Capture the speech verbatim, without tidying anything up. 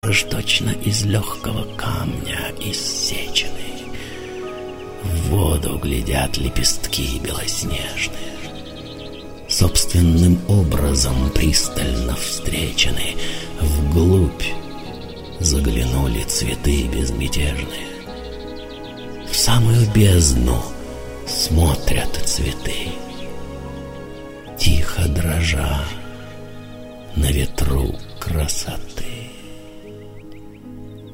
ж точно из легкого камня иссечены. В воду глядят лепестки белоснежные, собственным образом пристально встречены. Вглубь заглянули цветы безмятежные. В самую бездну смотрят цветы, тихо дрожа на ветру красоты.